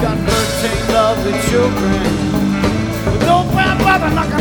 got 13 lovely children. But don't bother, knock